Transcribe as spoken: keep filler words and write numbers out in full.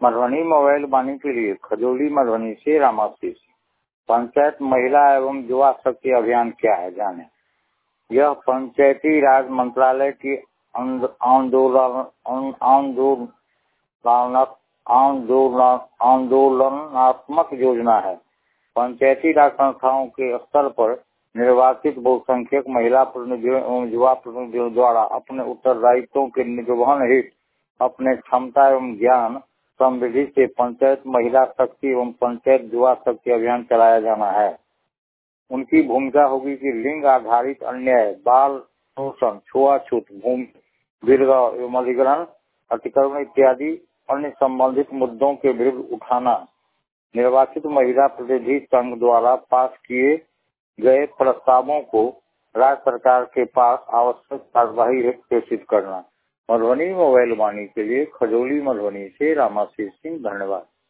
Madhubani mobile वाणी के लिए खजौली मधुबनी से रामाशीष। पंचायत महिला एवं युवा शक्ति अभियान क्या है जाने। यह पंचायती राज मंत्रालय की आंदोलन आंदोलन आंदोलनात्मक योजना है। पंचायती राज संस्थाओं के स्तर पर निर्वाचित बहुसंख्यक महिला प्रतिनिधियों एवं युवा प्रतिनिधियों द्वारा अपने उत्तरदायित्वों के निर्वहन हेतु अपने क्षमता एवं ज्ञान समृद्धि से पंचायत महिला शक्ति एवं पंचायत युवा शक्ति अभियान चलाया जाना है। उनकी भूमिका होगी कि लिंग आधारित अन्याय, बाल शोषण, छुआछूत, भूमि गिरगांव एवं अधिग्रहण, अतिक्रमण इत्यादि अन्य संबंधित मुद्दों के विरुद्ध उठाना। निर्वाचित महिला प्रतिनिधि संघ द्वारा पास किए गए प्रस्तावों को राज्य सरकार के पास आवश्यक कार्यवाही हेतु प्रेषित करना। मधुबनी मोबाइल वाणी के लिए खजौली मधुबनी से रामाशीष सिंह। धन्यवाद।